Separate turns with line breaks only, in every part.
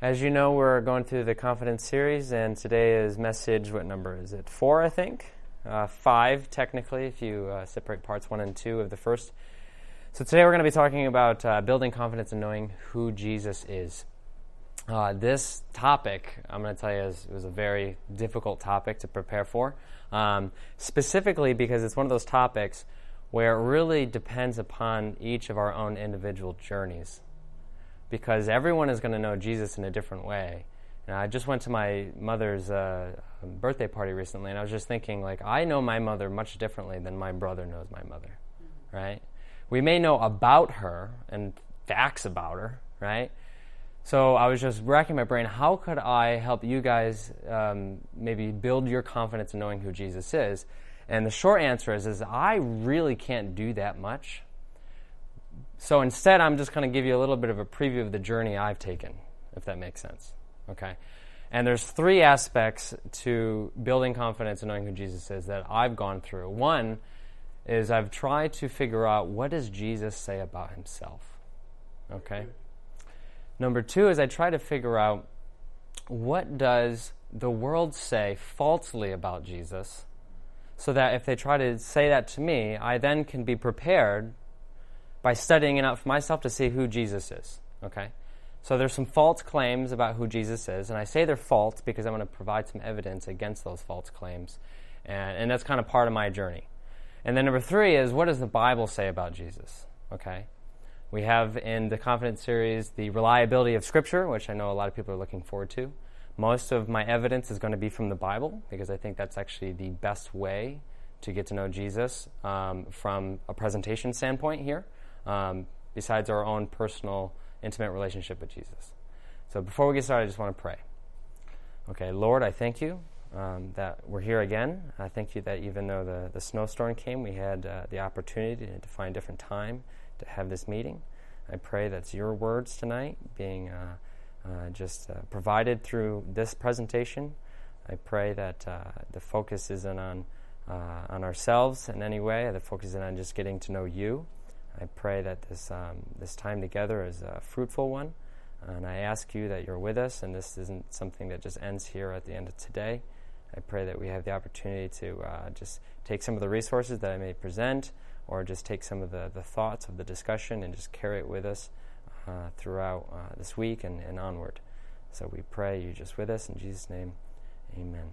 As you know, we're going through the Confidence series, and today is message, what number is it? 4, I think? 5, technically, if you separate parts 1 and 2 of the first. So today we're going to be talking about building confidence and knowing who Jesus is. This topic, I'm going to tell you, was a very difficult topic to prepare for, specifically because it's one of those topics where it really depends upon each of our own individual journeys. Because everyone is going to know Jesus in a different way. And I just went to my mother's birthday party recently, and I was just thinking, I know my mother much differently than my brother knows my mother, right? We may know about her and facts about her, right? So I was just racking my brain, how could I help you guys maybe build your confidence in knowing who Jesus is? And the short answer is I really can't do that much. So instead, I'm just going to give you a little bit of a preview of the journey I've taken, if that makes sense, okay? And there's 3 aspects to building confidence and knowing who Jesus is that I've gone through. One is I've tried to figure out, what does Jesus say about himself, okay? Number 2 is I try to figure out, what does the world say falsely about Jesus, so that if they try to say that to me, I then can be prepared by studying it out for myself to see who Jesus is, okay? So there's some false claims about who Jesus is, and I say they're false because I want to provide some evidence against those false claims, and that's kind of part of my journey. And then number 3 is, what does the Bible say about Jesus, okay? We have in the Confidence series the reliability of Scripture, which I know a lot of people are looking forward to. Most of my evidence is going to be from the Bible, because I think that's actually the best way to get to know Jesus from a presentation standpoint here. Besides our own personal, intimate relationship with Jesus. So before we get started, I just want to pray. Okay, Lord, I thank you that we're here again. I thank you that even though the snowstorm came, we had the opportunity to find a different time to have this meeting. I pray that's your words tonight being just provided through this presentation. I pray that the focus isn't on ourselves in any way. The focus is on just getting to know you. I pray that this time together is a fruitful one, and I ask you that you're with us, and this isn't something that just ends here at the end of today. I pray that we have the opportunity to just take some of the resources that I may present, or just take some of the thoughts of the discussion and just carry it with us throughout this week and onward. So we pray you just with us. In Jesus' name, amen.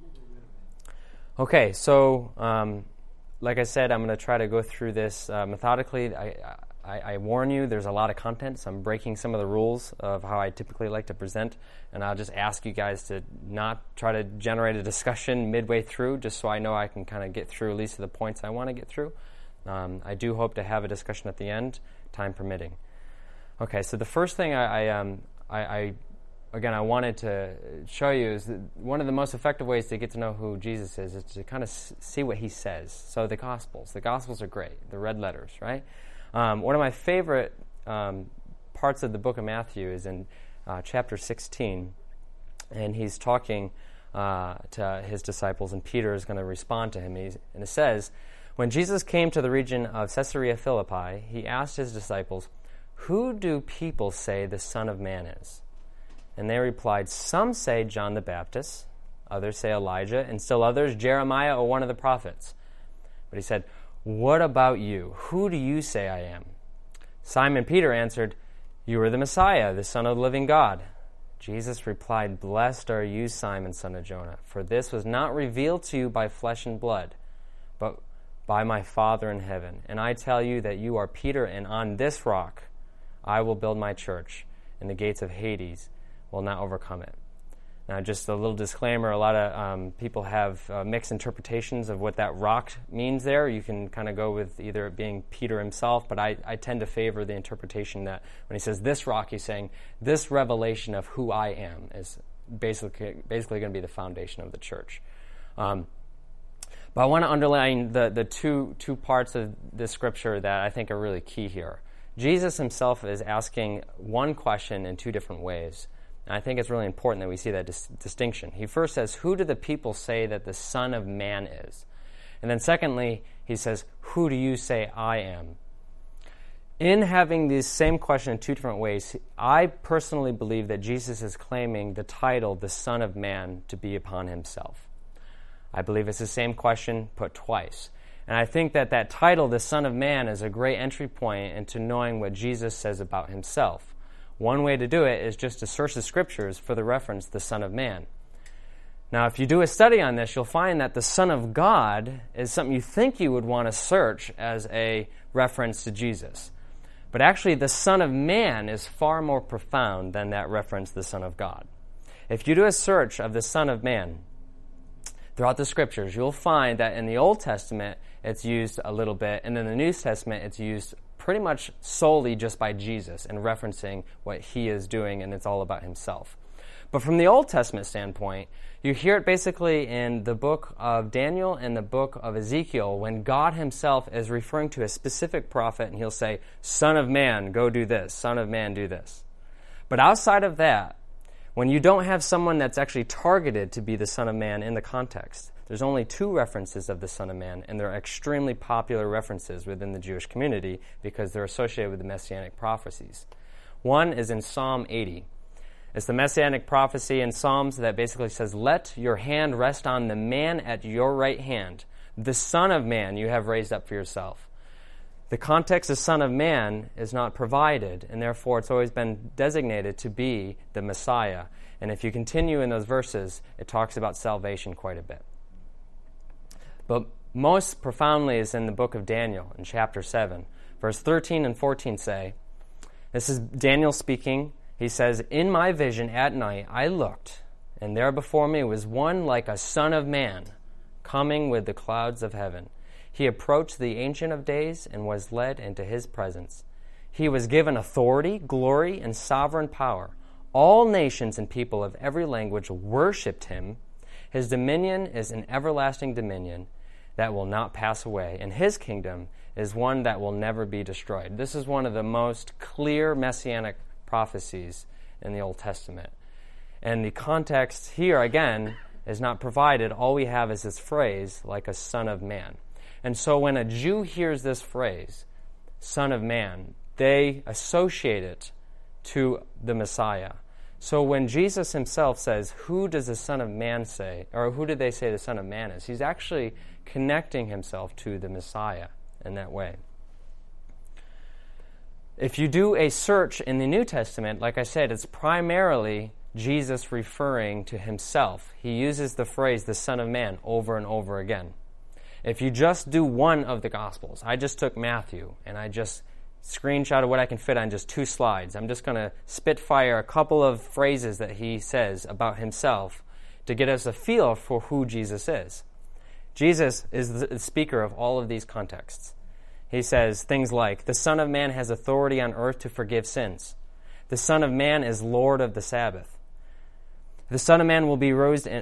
Okay, so like I said, I'm going to try to go through this methodically. I warn you, there's a lot of content, so I'm breaking some of the rules of how I typically like to present, and I'll just ask you guys to not try to generate a discussion midway through, just so I know I can kind of get through at least the points I want to get through. I do hope to have a discussion at the end, time permitting. Okay, so the first thing I wanted to show you is that one of the most effective ways to get to know who Jesus is to kind of see what he says. So the Gospels are great, the red letters, right? One of my favorite parts of the book of Matthew is in chapter 16, and he's talking to his disciples, and Peter is going to respond to him. And it says, when Jesus came to the region of Caesarea Philippi, he asked his disciples, "Who do people say the Son of Man is?" And they replied, "Some say John the Baptist, others say Elijah, and still others Jeremiah or one of the prophets." But he said, "What about you? Who do you say I am?" Simon Peter answered, "You are the Messiah, the Son of the living God." Jesus replied, "Blessed are you, Simon, son of Jonah, for this was not revealed to you by flesh and blood, but by my Father in heaven. And I tell you that you are Peter, and on this rock I will build my church, and the gates of Hades will not overcome it." Now, just a little disclaimer, a lot of people have mixed interpretations of what that rock means there. You can kind of go with either it being Peter himself, but I tend to favor the interpretation that when he says this rock, he's saying this revelation of who I am is basically going to be the foundation of the church. But I want to underline the two parts of this scripture that I think are really key here. Jesus himself is asking one question in 2 different ways. And I think it's really important that we see that distinction. He first says, "Who do the people say that the Son of Man is?" And then secondly, he says, "Who do you say I am?" in having this same question in two different ways, I personally believe that Jesus is claiming the title, the Son of Man, to be upon himself. I believe it's the same question put twice. And I think that that title, the Son of Man, is a great entry point into knowing what Jesus says about himself. One way to do it is just to search the Scriptures for the reference, the Son of Man. Now, if you do a study on this, you'll find that the Son of God is something you think you would want to search as a reference to Jesus. But actually, the Son of Man is far more profound than that reference, the Son of God. If you do a search of the Son of Man throughout the Scriptures, you'll find that in the Old Testament, it's used a little bit, and in the New Testament, it's used pretty much solely just by Jesus and referencing what he is doing, and it's all about himself. But from the Old Testament standpoint, you hear it basically in the book of Daniel and the book of Ezekiel when God himself is referring to a specific prophet, and he'll say, Son of man, go do this. Son of man, do this. But outside of that, when you don't have someone that's actually targeted to be the Son of Man in the context, there's only two references of the Son of Man, and they're extremely popular references within the Jewish community because they're associated with the Messianic prophecies. One is in Psalm 80. It's the Messianic prophecy in Psalms that basically says, let your hand rest on the man at your right hand, the Son of Man you have raised up for yourself. The context of Son of Man is not provided, and therefore it's always been designated to be the Messiah. And if you continue in those verses, it talks about salvation quite a bit. But most profoundly is in the book of Daniel in chapter 7. Verse 13 and 14 say, this is Daniel speaking. He says, in my vision at night I looked, and there before me was one like a son of man, coming with the clouds of heaven. He approached the Ancient of Days and was led into his presence. He was given authority, glory, and sovereign power. All nations and people of every language worshipped him. His dominion is an everlasting dominion that will not pass away, and his kingdom is one that will never be destroyed. This is one of the most clear messianic prophecies in the Old Testament. And the context here, again, is not provided. All we have is this phrase, like a son of man. And so when a Jew hears this phrase, Son of Man, they associate it to the Messiah. So when Jesus himself says, who does the Son of Man say, or who did they say the Son of Man is? He's actually connecting himself to the Messiah in that way. If you do a search in the New Testament, like I said, it's primarily Jesus referring to himself. He uses the phrase, the Son of Man, over and over again. If you just do one of the Gospels, I just took Matthew, and I just screenshotted what I can fit on just 2 slides. I'm just going to spitfire a couple of phrases that he says about himself to get us a feel for who Jesus is. Jesus is the speaker of all of these contexts. He says things like, the Son of Man has authority on earth to forgive sins. The Son of Man is Lord of the Sabbath. The Son of Man will be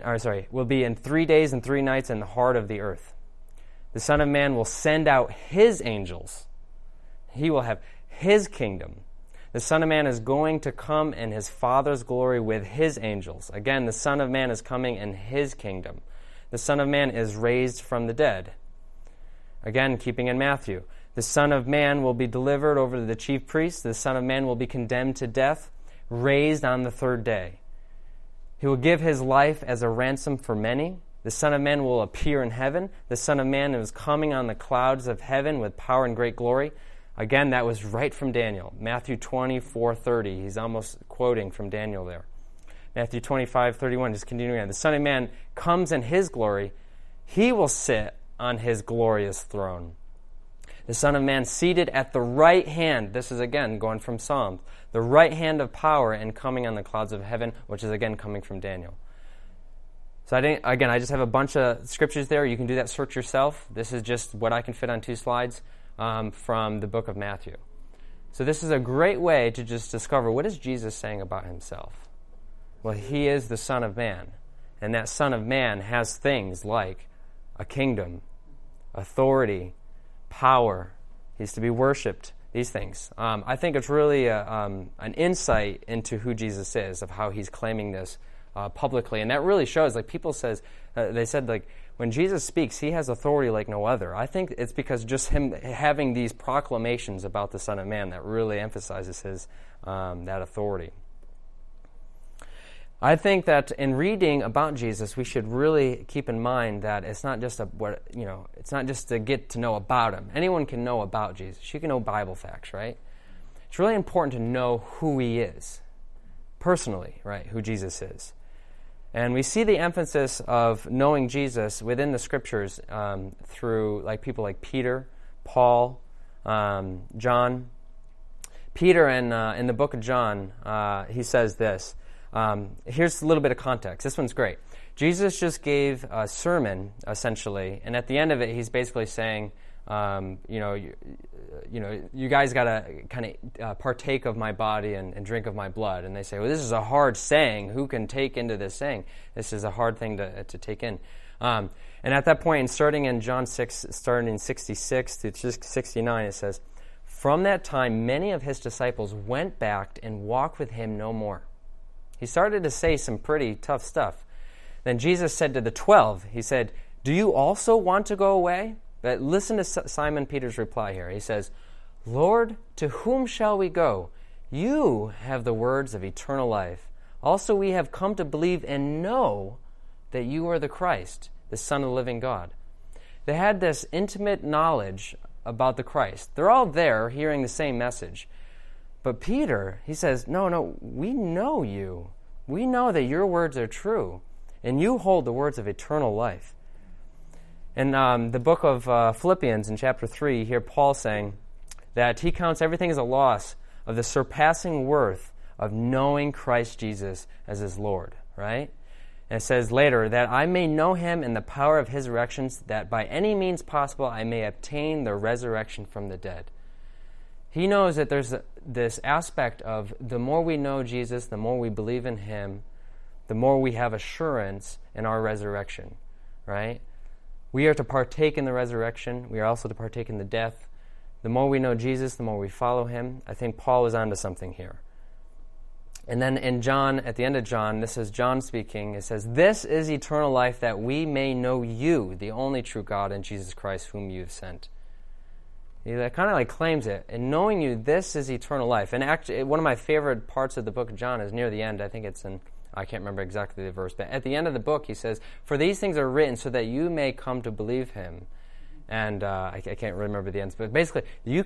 in 3 days and 3 nights in the heart of the earth. The Son of Man will send out his angels. He will have his kingdom. The Son of Man is going to come in his Father's glory with his angels. Again, the Son of Man is coming in his kingdom. The Son of Man is raised from the dead. Again, keeping in Matthew, the Son of Man will be delivered over to the chief priests. The Son of Man will be condemned to death, raised on the 3rd day. He will give his life as a ransom for many. The Son of Man will appear in heaven. The Son of Man is coming on the clouds of heaven with power and great glory. Again, that was right from Daniel. Matthew 24:30. He's almost quoting from Daniel there. Matthew 25:31, just continuing on. The Son of Man comes in his glory. He will sit on his glorious throne. The Son of Man seated at the right hand. This is again going from Psalms. The right hand of power and coming on the clouds of heaven, which is again coming from Daniel. So I just have a bunch of scriptures there. You can do that search yourself. This is just what I can fit on 2 slides from the book of Matthew. So this is a great way to just discover, what is Jesus saying about himself? Well, he is the Son of Man. And that Son of Man has things like a kingdom, authority, power. He's to be worshipped, these things. I think it's really an insight into who Jesus is, of how he's claiming this publicly, and that really shows. Like people they said like when Jesus speaks, he has authority like no other. I think it's because just him having these proclamations about the Son of Man that really emphasizes his that authority. I think that in reading about Jesus, we should really keep in mind that it's not just it's not just to get to know about him. Anyone can know about Jesus. You can know Bible facts, right? It's really important to know who he is, personally, right? Who Jesus is. And we see the emphasis of knowing Jesus within the Scriptures through like people like Peter, Paul, John. Peter in the book of John, he says this. Here's a little bit of context. This one's great. Jesus just gave a sermon, essentially, and at the end of it, he's basically saying, you guys got to kind of partake of my body and drink of my blood. And they say, well, this is a hard saying. Who can take into this saying? This is a hard thing to take in. And at that point, starting in John 6, starting in 66 to 69, it says, from that time, many of his disciples went back and walked with him no more. He started to say some pretty tough stuff. Then Jesus said to the 12, he said, do you also want to go away? But listen to Simon Peter's reply here. He says, Lord, to whom shall we go? You have the words of eternal life. Also we have come to believe and know that you are the Christ, the Son of the living God. They had this intimate knowledge about the Christ. They're all there hearing the same message. But Peter, he says, no, we know you. We know that your words are true, and you hold the words of eternal life. In the book of Philippians in chapter 3, you hear Paul saying that he counts everything as a loss of the surpassing worth of knowing Christ Jesus as his Lord, right? And it says later, that I may know him in the power of his resurrection, that by any means possible I may obtain the resurrection from the dead. He knows that there's this aspect of the more we know Jesus, the more we believe in him, the more we have assurance in our resurrection, right? We are to partake in the resurrection. We are also to partake in the death. The more we know Jesus, the more we follow him. I think Paul is onto something here. And then in John, at the end of John, this is John speaking. It says, this is eternal life, that we may know you, the only true God, and Jesus Christ, whom you have sent. He kind of like claims it. And knowing you, this is eternal life. And actually, one of my favorite parts of the book of John is near the end. I think it's in, I can't remember exactly the verse, but at the end of the book, he says, for these things are written so that you may come to believe him. And I can't remember the ends, but basically,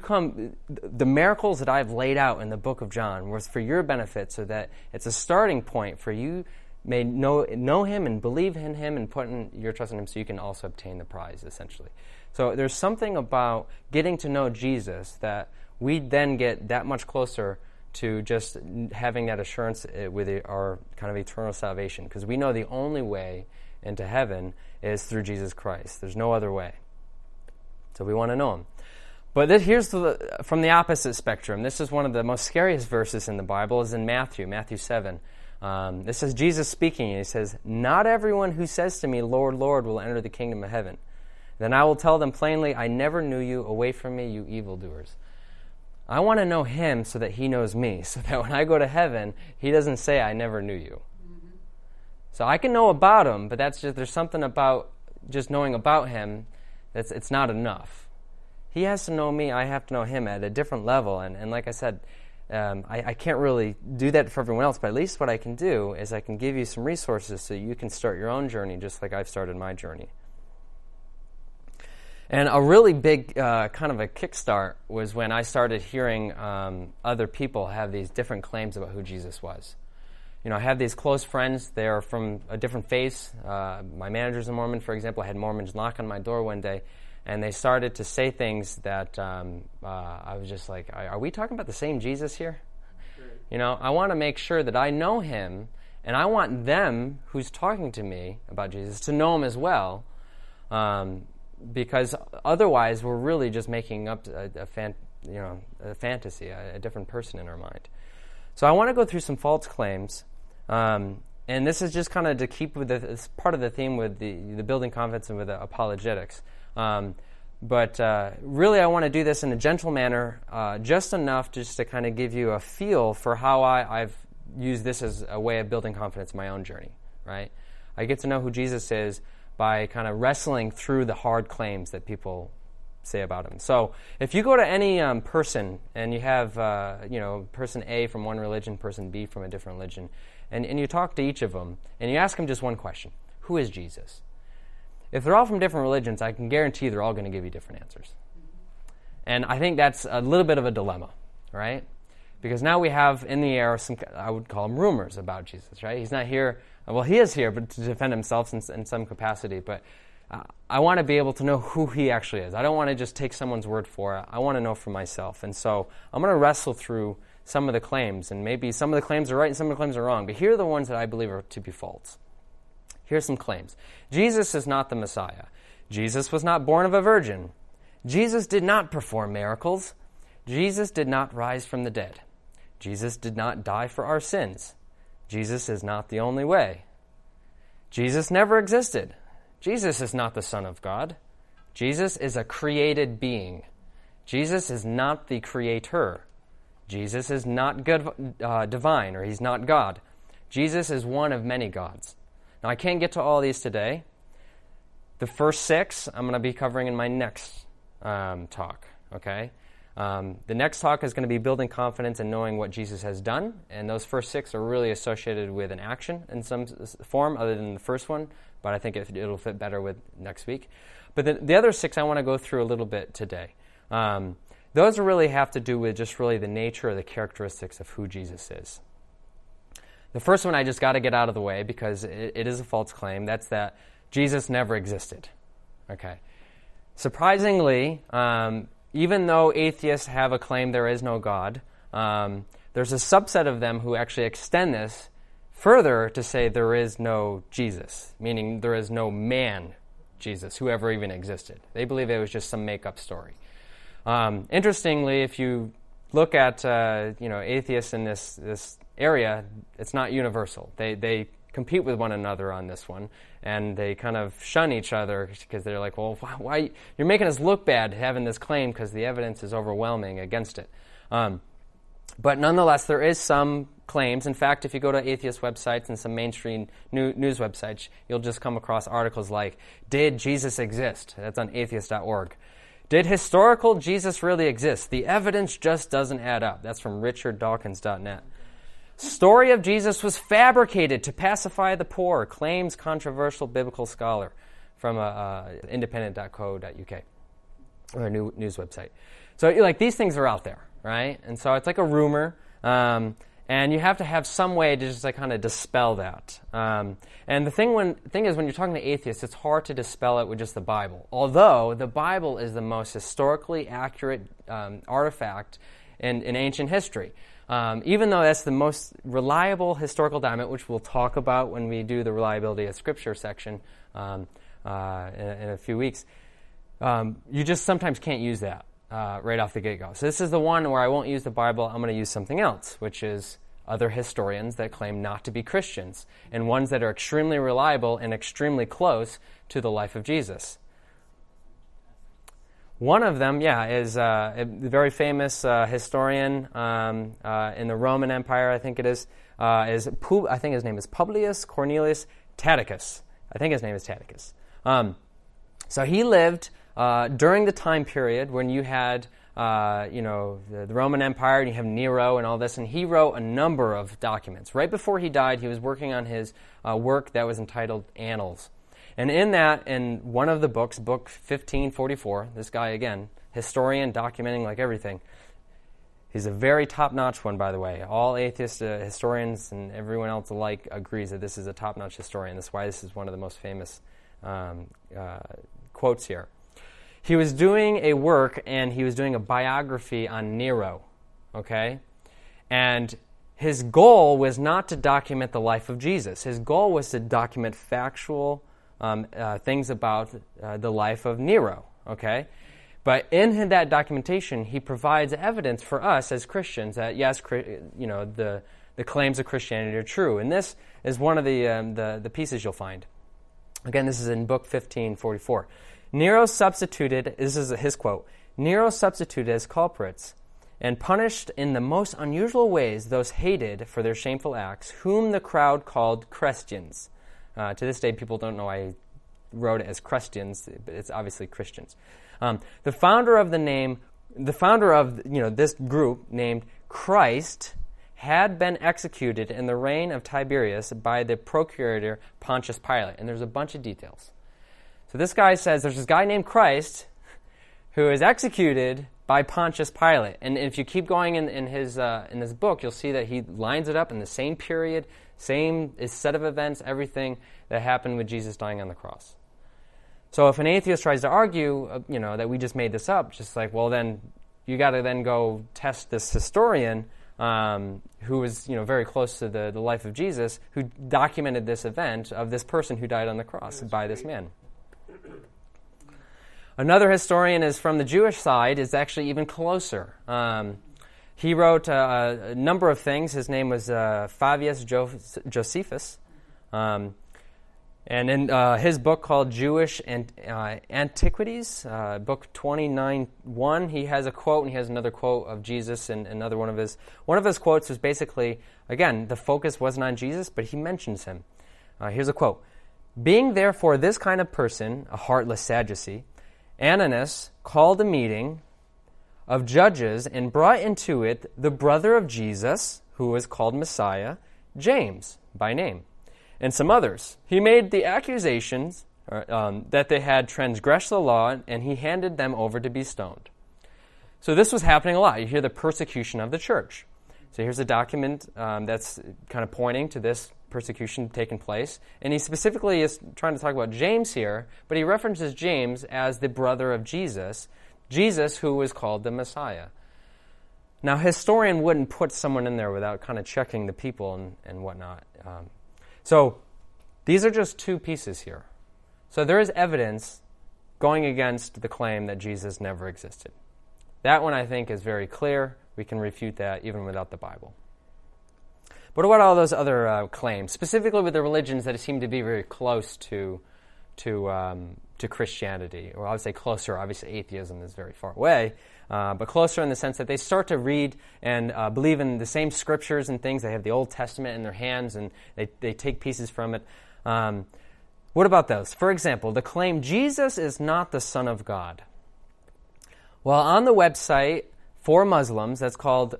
the miracles that I've laid out in the book of John was for your benefit, so that it's a starting point for you may know him and believe in him and put in your trust in him, so you can also obtain the prize, essentially. So there's something about getting to know Jesus that we then get that much closer to just having that assurance with our kind of eternal salvation, because we know the only way into heaven is through Jesus Christ. There's no other way. So we want to know him. But here's from the opposite spectrum. This is one of the most scariest verses in the Bible, is in Matthew 7. This is Jesus speaking, and he says, not everyone who says to me, Lord, Lord, will enter the kingdom of heaven. Then I will tell them plainly, I never knew you. Away from me, you evildoers. I want to know him so that he knows me, so that when I go to heaven, he doesn't say, I never knew you. Mm-hmm. So I can know about him, but there's something about just knowing about him it's not enough. He has to know me, I have to know him at a different level. And like I said, I can't really do that for everyone else, but at least what I can do is I can give you some resources so you can start your own journey just like I've started my journey. And a really big kind of a kickstart was when I started hearing other people have these different claims about who Jesus was. You know, I have these close friends. They're from a different faith. My manager's a Mormon, for example. I had Mormons knock on my door one day, and they started to say things that I was just like, are we talking about the same Jesus here? Sure. You know, I want to make sure that I know him, and I want them who's talking to me about Jesus to know him as well, because otherwise we're really just making up a fantasy, a different person in our mind. So I want to go through some false claims. And this is just kind of to keep with it's part of the theme with the building confidence and with the apologetics. But really I want to do this in a gentle manner, just enough just to kind of give you a feel for how I've use this as a way of building confidence in my own journey, right? I get to know who Jesus is by kind of wrestling through the hard claims that people say about him. So if you go to any person and you have, person A from one religion, person B from a different religion, and you talk to each of them, and you ask them just one question: who is Jesus? If they're all from different religions, I can guarantee they're all going to give you different answers. And I think that's a little bit of a dilemma, right? Because now we have in the air some, I would call them rumors about Jesus, right? He's not here, well, he is here, but to defend himself in some capacity. But I want to be able to know who he actually is. I don't want to just take someone's word for it. I want to know for myself. And so I'm going to wrestle through some of the claims, and maybe some of the claims are right and some of the claims are wrong. But here are the ones that I believe are to be false. Here's some claims. Jesus is not the Messiah. Jesus was not born of a virgin. Jesus did not perform miracles. Jesus did not rise from the dead. Jesus did not die for our sins. Jesus is not the only way. Jesus never existed. Jesus is not the Son of God. Jesus is a created being. Jesus is not the creator. Jesus is not divine, or he's not God. Jesus is one of many gods. Now, I can't get to all these today. The first 6 I'm going to be covering in my next talk, okay? The next talk is going to be building confidence and knowing what Jesus has done, and those first 6 are really associated with an action in some form other than the first one, but I think it'll fit better with next week. But the other 6 I want to go through a little bit today. Those really have to do with just really the nature or the characteristics of who Jesus is. The first one I just got to get out of the way because it is a false claim. That's that Jesus never existed. Okay. Surprisingly, even though atheists have a claim there is no God, there's a subset of them who actually extend this further to say there is no Jesus, meaning there is no man Jesus who ever even existed. They believe it was just some make-up story. Interestingly, if you look at atheists in this area, it's not universal. They compete with one another on this one, and they kind of shun each other because they're like, well, why you're making us look bad having this claim because the evidence is overwhelming against it. But nonetheless, there is some claims. In fact, if you go to atheist websites and some mainstream news websites, you'll just come across articles like, "Did Jesus exist?" That's on atheist.org. "Did historical Jesus really exist? The evidence just doesn't add up." That's from richarddawkins.net. "Story of Jesus was fabricated to pacify the poor," claims controversial biblical scholar from independent.co.uk, or a news website. So these things are out there, right? And so it's like a rumor, and you have to have some way to just kind of dispel that. And the thing is, when you're talking to atheists, it's hard to dispel it with just the Bible. Although the Bible is the most historically accurate artifact in ancient history. Even though that's the most reliable historical document, which we'll talk about when we do the reliability of Scripture section in a few weeks, you just sometimes can't use that right off the get-go. So this is the one where I won't use the Bible. I'm going to use something else, which is other historians that claim not to be Christians, and ones that are extremely reliable and extremely close to the life of Jesus. One of them, is a very famous historian in the Roman Empire, I think it is. I think his name is Publius Cornelius Tacitus. I think his name is Tacitus. So he lived during the time period when you had, the Roman Empire, and you have Nero and all this, and he wrote a number of documents. Right before he died, he was working on his work that was entitled Annals. And in one of the books, book 1544, this guy, again, historian, documenting like everything. He's a very top-notch one, by the way. All atheist historians and everyone else alike agrees that this is a top-notch historian. That's why this is one of the most famous quotes here. He was doing a work, and he was doing a biography on Nero, okay? And his goal was not to document the life of Jesus. His goal was to document factual things about the life of Nero, okay? But in that documentation, he provides evidence for us as Christians that, yes, the claims of Christianity are true. And this is one of the pieces you'll find. Again, this is in book 1544. Nero substituted, this is his quote, "Nero substituted as culprits and punished in the most unusual ways those hated for their shameful acts, whom the crowd called Christians. To this day, people don't know I wrote it as Christians, but it's obviously Christians. The founder of this group named Christ had been executed in the reign of Tiberius by the procurator Pontius Pilate. And there's a bunch of details. So this guy says there's this guy named Christ who is executed by Pontius Pilate. And if you keep going in his book, you'll see that he lines it up in the same period, same set of events, everything that happened with Jesus dying on the cross. So if an atheist tries to argue, that we just made this up, just like, well, then you got to then go test this historian who was, very close to the life of Jesus, who documented this event of this person who died on the cross by this man. Another historian is from the Jewish side, is actually even closer. He wrote a number of things. His name was Flavius Josephus. And in his book called Jewish Antiquities, book 29:1, he has a quote, and he has another quote of Jesus, and another one of his quotes was basically, again, the focus wasn't on Jesus, but he mentions him. Here's a quote. "Being therefore this kind of person, a heartless Sadducee, Ananus called a meeting of judges and brought into it the brother of Jesus, who was called Messiah, James by name, and some others. He made the accusations that they had transgressed the law, and he handed them over to be stoned." So this was happening a lot. You hear the persecution of the church. So here's a document that's kind of pointing to this persecution taking place. And he specifically is trying to talk about James here, but he references James as the brother of Jesus, Jesus who was called the Messiah. Now, a historian wouldn't put someone in there without kind of checking the people and whatnot. So these are just two pieces here. So there is evidence going against the claim that Jesus never existed. That one, I think, is very clear. We can refute that even without the Bible. But what about all those other claims, specifically with the religions that seem to be very close to Christianity? Or I would say closer. Obviously, atheism is very far away, but closer in the sense that they start to read and believe in the same scriptures and things. They have the Old Testament in their hands, and they take pieces from it. What about those? For example, the claim Jesus is not the Son of God. Well, on the website for Muslims, that's called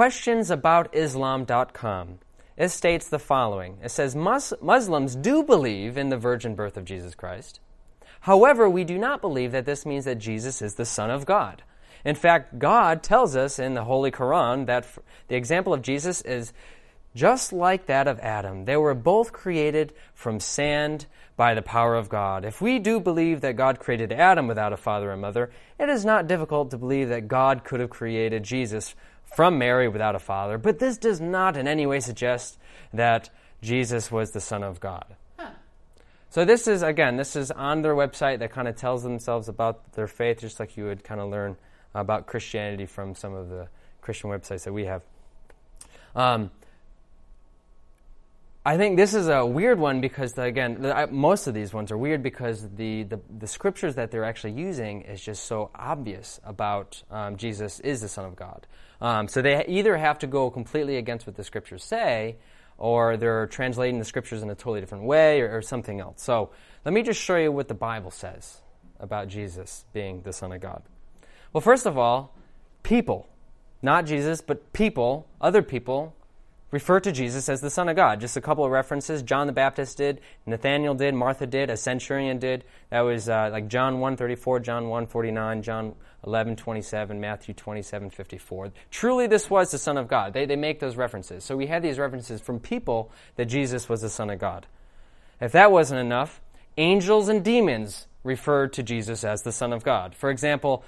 questionsaboutIslam.com, it states the following. It says, Muslims do believe in the virgin birth of Jesus Christ. However, we do not believe that this means that Jesus is the Son of God. In fact, God tells us in the Holy Quran that the example of Jesus is just like that of Adam. They were both created from sand by the power of God. If we do believe that God created Adam without a father and mother, it is not difficult to believe that God could have created Jesus from Mary without a father. But this does not in any way suggest that Jesus was the Son of God. So this is on their website that kind of tells themselves about their faith, just like you would kind of learn about Christianity from some of the Christian websites that we have. I think this is a weird one because, most of these ones are weird because the scriptures that they're actually using is just so obvious about Jesus is the Son of God. So they either have to go completely against what the scriptures say, or they're translating the scriptures in a totally different way, or something else. So let me just show you what the Bible says about Jesus being the Son of God. Well, first of all, people, not Jesus, but people, other people, refer to Jesus as the Son of God. Just a couple of references. John the Baptist did, Nathaniel did, Martha did, a centurion did. That was like John 1:34, John 1:49, John 11:27, Matthew 27:54. Truly this was the Son of God. They make those references. So we have these references from people that Jesus was the Son of God. If that wasn't enough, angels and demons referred to Jesus as the Son of God. For example,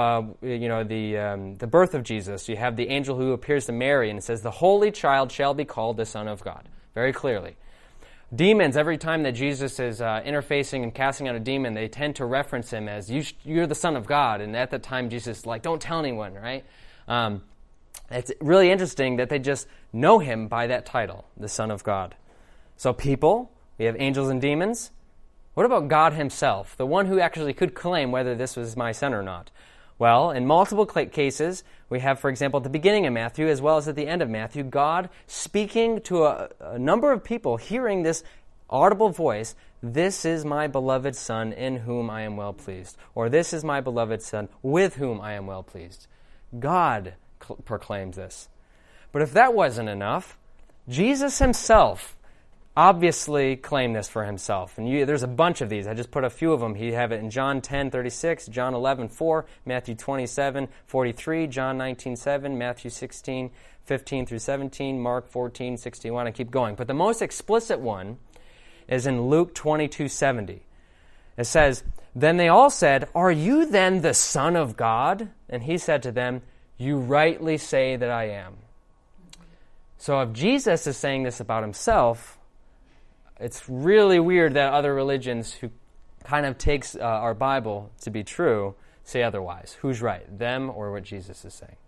the birth of Jesus, you have the angel who appears to Mary, and it says, "The Holy Child shall be called the Son of God," very clearly. Demons, every time that Jesus is interfacing and casting out a demon, they tend to reference him as, you're the Son of God, and at that time Jesus is like, don't tell anyone, right? It's really interesting that they just know him by that title, the Son of God. So people, we have angels and demons. What about God himself, the one who actually could claim whether this was my son or not? Well, in multiple cases, we have, for example, at the beginning of Matthew as well as at the end of Matthew, God speaking to a number of people, hearing this audible voice, "This is my beloved Son in whom I am well pleased," or "This is my beloved Son with whom I am well pleased." God proclaims this. But if that wasn't enough, Jesus himself obviously claimed this for himself. And there's a bunch of these. I just put a few of them. You have it in John 10:36, John 11:4, Matthew 27:43, John 19:7, Matthew 16:15 through 17, Mark 14:61. I keep going. But the most explicit one is in Luke 22:70. It says, "Then they all said, 'Are you then the Son of God?' And he said to them, 'You rightly say that I am.'" So if Jesus is saying this about himself, it's really weird that other religions who kind of takes our Bible to be true say otherwise. Who's right, them or what Jesus is saying?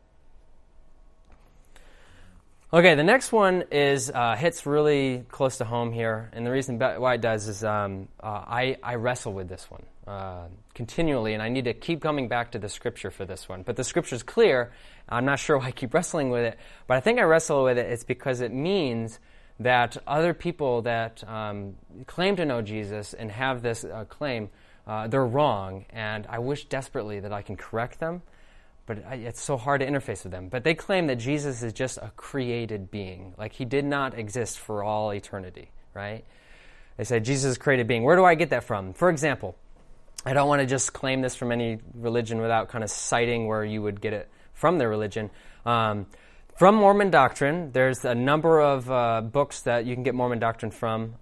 Okay, the next one is hits really close to home here, and the reason why it does is I wrestle with this one continually, and I need to keep coming back to the Scripture for this one. But the Scripture's clear. I'm not sure why I keep wrestling with it, but I think I wrestle with it. It's because it means that other people that claim to know Jesus and have this claim, they're wrong, and I wish desperately that I can correct them, but it's so hard to interface with them. But they claim that Jesus is just a created being, like he did not exist for all eternity, right? They say Jesus is a created being. Where do I get that from? For example, I don't want to just claim this from any religion without kind of citing where you would get it from their religion. From Mormon doctrine, there's a number of books that you can get Mormon doctrine from,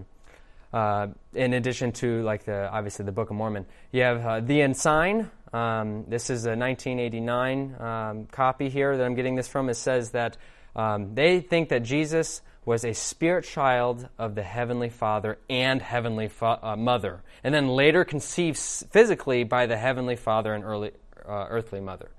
in addition to, like, obviously the Book of Mormon. You have The Ensign. This is a 1989 copy here that I'm getting this from. It says that they think that Jesus was a spirit child of the Heavenly Father and Heavenly Mother, and then later conceived physically by the Heavenly Father and earthly mother.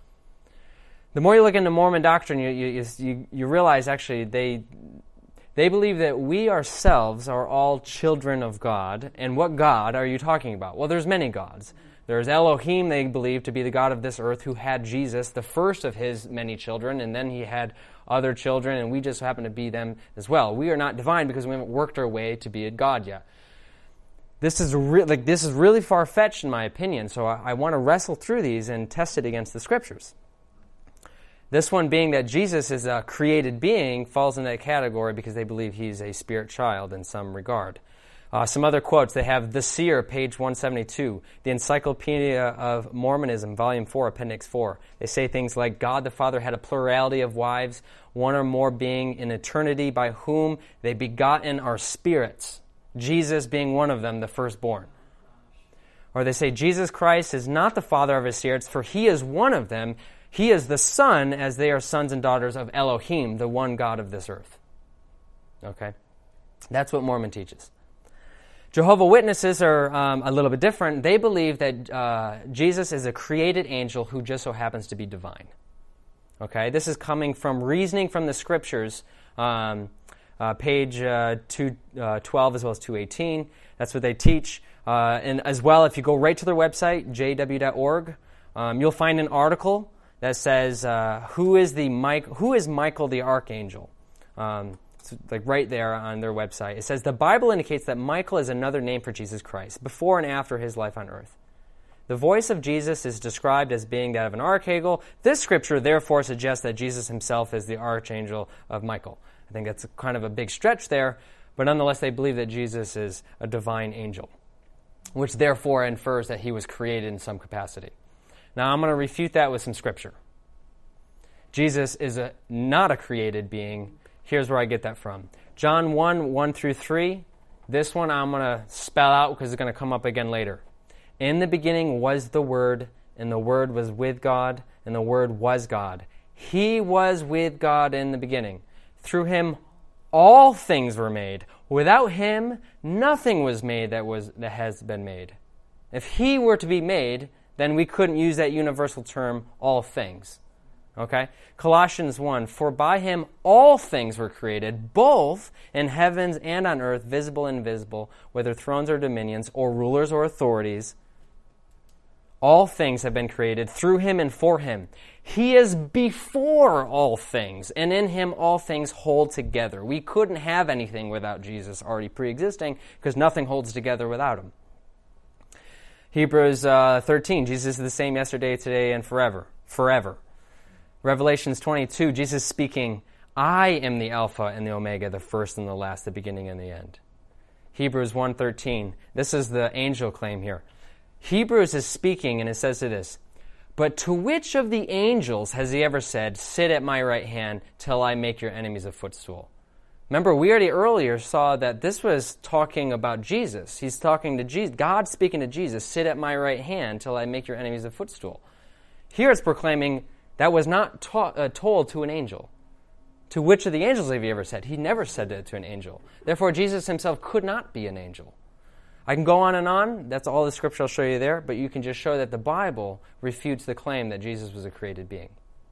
The more you look into Mormon doctrine, you realize actually they believe that we ourselves are all children of God. And what God are you talking about? Well, there's many gods. There's Elohim, they believe to be the God of this earth, who had Jesus, the first of his many children, and then he had other children, and we just happen to be them as well. We are not divine because we haven't worked our way to be a God yet. This is really far-fetched in my opinion, so I want to wrestle through these and test it against the Scriptures. This one being that Jesus is a created being falls in that category because they believe he's a spirit child in some regard. Some other quotes. They have The Seer, page 172. The Encyclopedia of Mormonism, volume 4, appendix 4. They say things like, God the Father had a plurality of wives, one or more being in eternity, by whom they begotten our spirits, Jesus being one of them, the firstborn. Or they say, Jesus Christ is not the father of his spirits, for he is one of them. He is the son, as they are sons and daughters of Elohim, the one God of this earth. Okay? That's what Mormon teaches. Jehovah's Witnesses are a little bit different. They believe that Jesus is a created angel who just so happens to be divine. Okay? This is coming from reasoning from the Scriptures, page 212 as well as 218. That's what they teach. And as well, if you go right to their website, jw.org, you'll find an article that says, who is Michael the Archangel? It's like right there on their website. It says, the Bible indicates that Michael is another name for Jesus Christ, before and after his life on earth. The voice of Jesus is described as being that of an archangel. This scripture therefore suggests that Jesus himself is the archangel of Michael. I think that's kind of a big stretch there, but nonetheless they believe that Jesus is a divine angel, which therefore infers that he was created in some capacity. Now, I'm going to refute that with some scripture. Jesus is not a created being. Here's where I get that from. John 1 through 3. This one I'm going to spell out because it's going to come up again later. In the beginning was the Word, and the Word was with God, and the Word was God. He was with God in the beginning. Through him all things were made. Without him nothing was made that has been made. If he were to be made, then we couldn't use that universal term, all things. Okay? Colossians 1, for by him all things were created, both in heavens and on earth, visible and invisible, whether thrones or dominions, or rulers or authorities. All things have been created through him and for him. He is before all things, and in him all things hold together. We couldn't have anything without Jesus already pre-existing, because nothing holds together without him. Hebrews 13, Jesus is the same yesterday, today, and forever. Forever. Revelations 22, Jesus speaking, I am the Alpha and the Omega, the first and the last, the beginning and the end. Hebrews 1:13, this is the angel claim here. Hebrews is speaking, and it says to this, but to which of the angels has he ever said, sit at my right hand till I make your enemies a footstool? Remember, we already earlier saw that this was talking about Jesus. He's talking to Jesus. God speaking to Jesus, sit at my right hand till I make your enemies a footstool. Here it's proclaiming that was not told to an angel. To which of the angels have he ever said? He never said it to an angel. Therefore, Jesus himself could not be an angel. I can go on and on. That's all the scripture I'll show you there. But you can just show that the Bible refutes the claim that Jesus was a created being.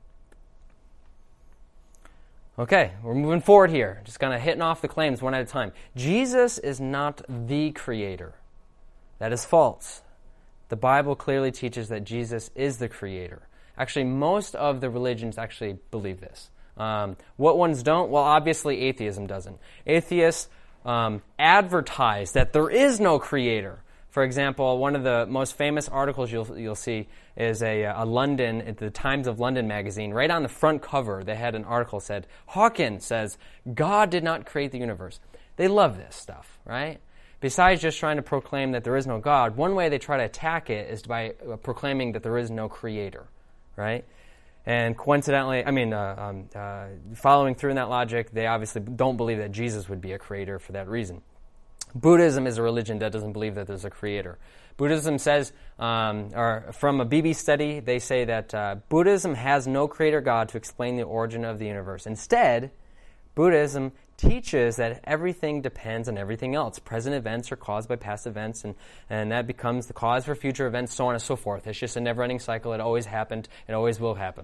Okay, we're moving forward here. Just kind of hitting off the claims one at a time. Jesus is not the creator. That is false. The Bible clearly teaches that Jesus is the creator. Actually, most of the religions actually believe this. What ones don't? Well, obviously atheism doesn't. Atheists advertise that there is no creator. For example, one of the most famous articles you'll see is a London, at the Times of London magazine. Right on the front cover, they had an article that said, Hawkins says, God did not create the universe. They love this stuff, right? Besides just trying to proclaim that there is no God, one way they try to attack it is by proclaiming that there is no creator, right? And coincidentally, following through in that logic, they obviously don't believe that Jesus would be a creator for that reason. Buddhism is a religion that doesn't believe that there's a creator. Buddhism says, or from a BBC study, they say that Buddhism has no creator God to explain the origin of the universe. Instead, Buddhism teaches that everything depends on everything else. Present events are caused by past events, and that becomes the cause for future events, so on and so forth. It's just a never-ending cycle. It always happened. It always will happen.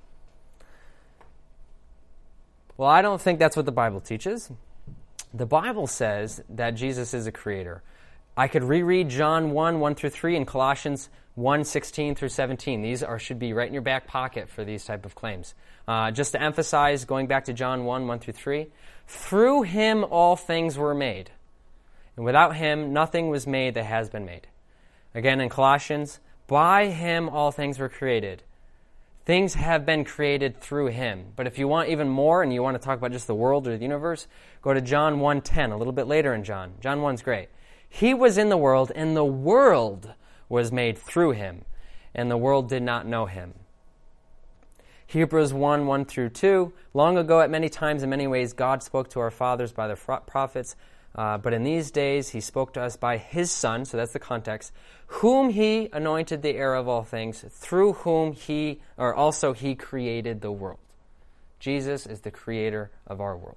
Well, I don't think that's what the Bible teaches. The Bible says that Jesus is a creator. I could reread John 1 through 3, and Colossians 1, 16 through 17. These should be right in your back pocket for these type of claims. Just to emphasize, going back to John 1 through 3, through him all things were made, and without him nothing was made that has been made. Again in Colossians, by him all things were created. Things have been created through him. But if you want even more and you want to talk about just the world or the universe, go to John 1:10, a little bit later in John. John 1's great. He was in the world, and the world was made through him, and the world did not know him. Hebrews 1 through 2, long ago at many times in many ways God spoke to our fathers by the prophets, but in these days he spoke to us by his Son, so that's the context, whom he anointed the heir of all things, through whom he created the world. Jesus is the creator of our world.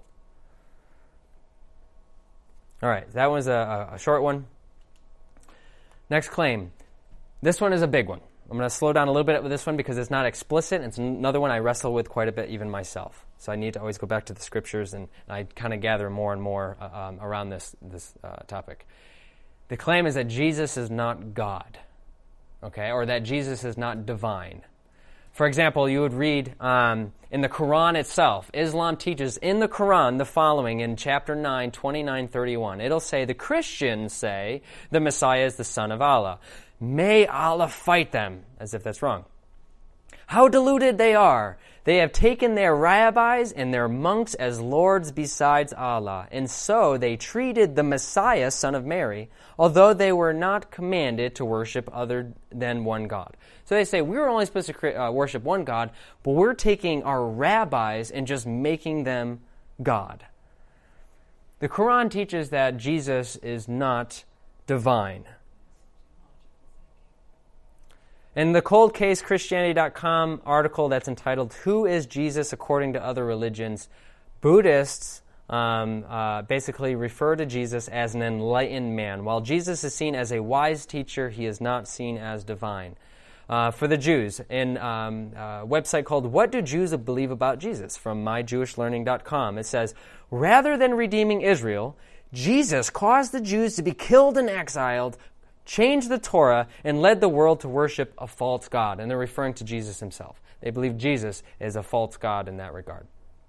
All right, that was a short one. Next claim. This one is a big one. I'm going to slow down a little bit with this one because it's not explicit. It's another one I wrestle with quite a bit even myself. So I need to always go back to the scriptures, and I kind of gather more and more around this topic. The claim is that Jesus is not God, okay, or that Jesus is not divine. For example, you would read in the Quran itself, Islam teaches in the Quran the following in chapter 9, 29-31. It'll say, the Christians say the Messiah is the Son of Allah. May Allah fight them, as if that's wrong. How deluded they are. They have taken their rabbis and their monks as lords besides Allah, and so they treated the Messiah, son of Mary, although they were not commanded to worship other than one God. So they say, we were only supposed to worship one God, but we're taking our rabbis and just making them God. The Quran teaches that Jesus is not divine. In the coldcasechristianity.com article that's entitled, Who is Jesus According to Other Religions? Buddhists basically refer to Jesus as an enlightened man. While Jesus is seen as a wise teacher, he is not seen as divine. For the Jews, in a website called What Do Jews Believe About Jesus? From myjewishlearning.com, it says, rather than redeeming Israel, Jesus caused the Jews to be killed and exiled changed the Torah, and led the world to worship a false god. And they're referring to Jesus himself. They believe Jesus is a false god in that regard.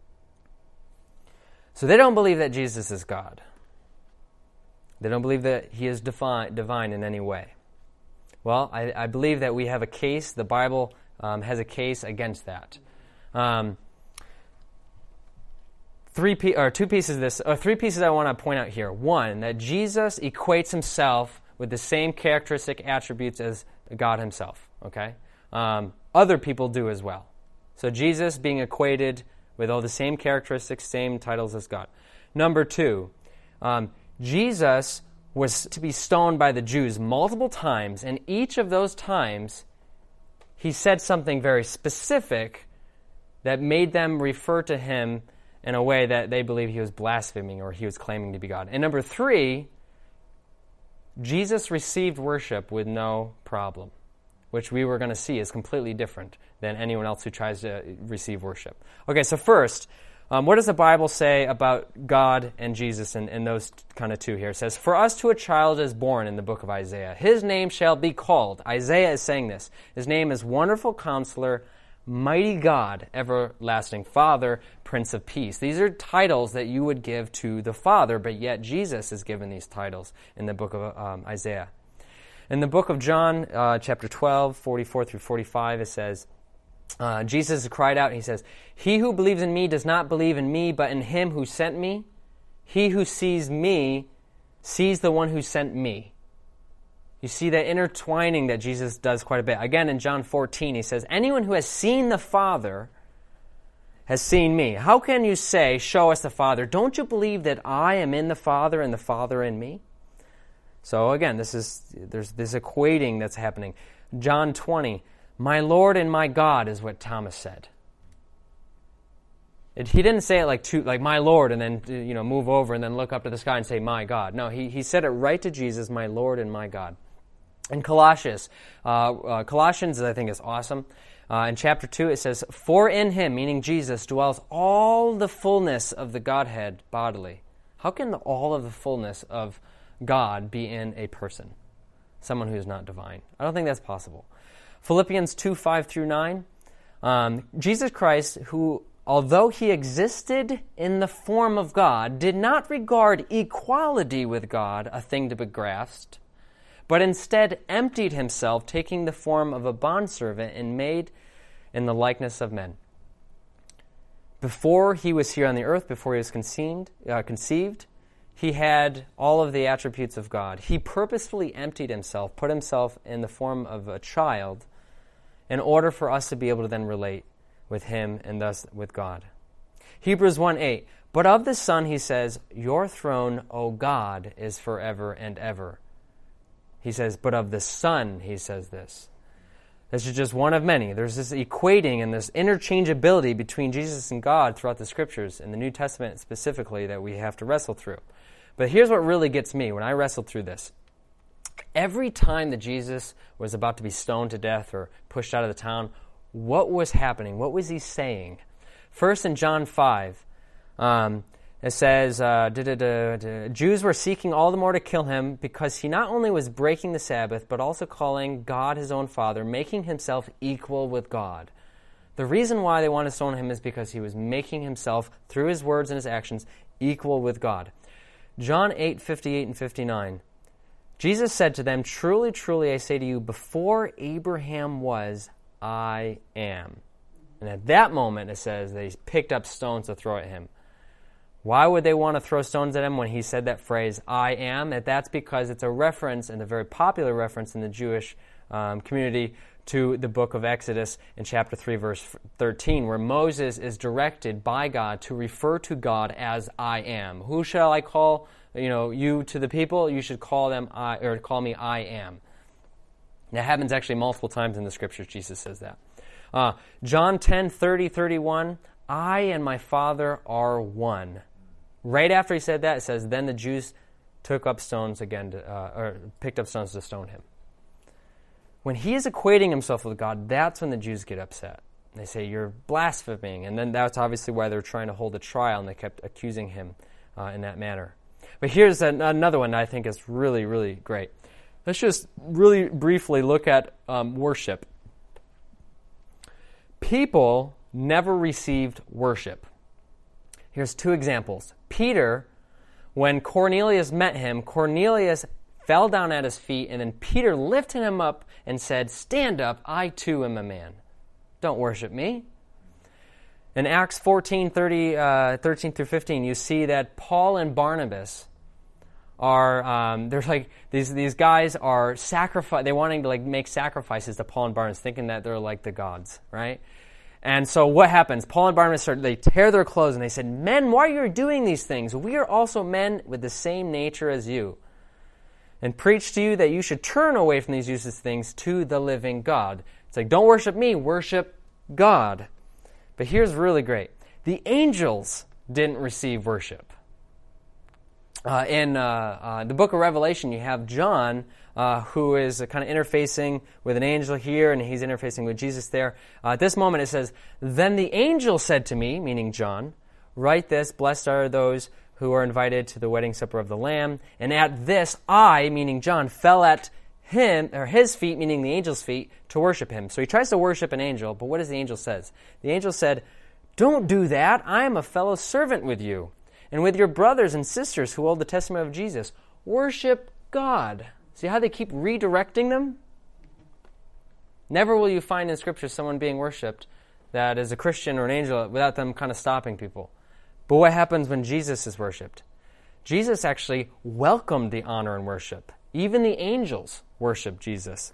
So they don't believe that Jesus is God. They don't believe that he is divine in any way. Well, I believe that we have a case. The Bible has a case against that. Three pieces I want to point out here. One, that Jesus equates himself with the same characteristic attributes as God himself. Okay, other people do as well. So Jesus being equated with all the same characteristics, same titles as God. Number two, Jesus was to be stoned by the Jews multiple times, and each of those times he said something very specific that made them refer to him in a way that they believe he was blaspheming or he was claiming to be God. And number three, Jesus received worship with no problem, which we were going to see is completely different than anyone else who tries to receive worship. Okay, so first, what does the Bible say about God and Jesus in those kind of two here? It says, "For us to a child is born," in the book of Isaiah. "His name shall be called." Isaiah is saying this. His name is Wonderful Counselor, Mighty God, Everlasting Father, Prince of Peace. These are titles that you would give to the Father, but yet Jesus is given these titles in the book of Isaiah. In the book of John, chapter 12, 44 through 45, it says, Jesus cried out and he says, "He who believes in me does not believe in me, but in him who sent me. He who sees me sees the one who sent me." You see that intertwining that Jesus does quite a bit. Again, in John 14, he says, "Anyone who has seen the Father has seen me. How can you say, 'Show us the Father'? Don't you believe that I am in the Father and the Father in me?" So again, there's this equating that's happening. John 20, "My Lord and my God," is what Thomas said. He didn't say it like my Lord and then move over and then look up to the sky and say my God. No, he said it right to Jesus, "My Lord and my God." In Colossians, I think, is awesome. In chapter 2, it says, "For in him," meaning Jesus, "dwells all the fullness of the Godhead bodily." How can all of the fullness of God be in a person? Someone who is not divine. I don't think that's possible. Philippians 2, 5 through 9. Jesus Christ, who, although he existed in the form of God, did not regard equality with God a thing to be grasped, but instead emptied himself, taking the form of a bondservant and made in the likeness of men. Before he was here on the earth, before he was conceived, he had all of the attributes of God. He purposefully emptied himself, put himself in the form of a child in order for us to be able to then relate with him and thus with God. Hebrews 1:8, "But of the Son," he says, "Your throne, O God, is forever and ever." He says, but of the Son, he says this. This is just one of many. There's this equating and this interchangeability between Jesus and God throughout the Scriptures, in the New Testament specifically, that we have to wrestle through. But here's what really gets me when I wrestle through this. Every time that Jesus was about to be stoned to death or pushed out of the town, what was happening? What was he saying? First, in John 5, it says, Jews were seeking all the more to kill him because he not only was breaking the Sabbath, but also calling God his own Father, making himself equal with God. The reason why they wanted to stone him is because he was making himself, through his words and his actions, equal with God. John 8:58 and 59. Jesus said to them, "Truly, truly, I say to you, before Abraham was, I am." And at that moment, it says, they picked up stones to throw at him. Why would they want to throw stones at him when he said that phrase, "I am"? And that's because it's a reference, and a very popular reference in the Jewish community, to the book of Exodus in chapter 3, verse 13, where Moses is directed by God to refer to God as "I am." Who shall I call, you to the people? You should call me "I am." That happens actually multiple times in the Scriptures. Jesus says that. John 10:30, 31, "I and my Father are one." Right after he said that, it says, then the Jews took up stones again, picked up stones to stone him. When he is equating himself with God, that's when the Jews get upset. They say, "You're blaspheming." And then that's obviously why they're trying to hold a trial, and they kept accusing him in that manner. But here's another one that I think is really, really great. Let's just really briefly look at worship. People never received worship. Here's two examples. Peter, when Cornelius met him, Cornelius fell down at his feet, and then Peter lifted him up and said, "Stand up, I too am a man. Don't worship me." In Acts 14, 13 through 15, you see that Paul and Barnabas are, there's like, these guys are they wanting to like make sacrifices to Paul and Barnabas, thinking that they're like the gods, right? And so what happens? Paul and Barnabas they tear their clothes and they said, "Men, why are you doing these things? We are also men with the same nature as you. And preach to you that you should turn away from these useless things to the living God." It's like, don't worship me, worship God. But here's really great. The angels didn't receive worship. In the book of Revelation, you have John, who is kind of interfacing with an angel here, and he's interfacing with Jesus there. At this moment, it says, "Then the angel said to me," meaning John, "Write this, blessed are those who are invited to the wedding supper of the Lamb. And at this, I," meaning John, "fell at him, or his feet," meaning the angel's feet, "to worship him." So he tries to worship an angel, but what does the angel says? The angel said, "Don't do that. I am a fellow servant with you and with your brothers and sisters who hold the testimony of Jesus. Worship God." See how they keep redirecting them? Never will you find in Scripture someone being worshipped that is a Christian or an angel without them kind of stopping people. But what happens when Jesus is worshipped? Jesus actually welcomed the honor and worship. Even the angels worship Jesus.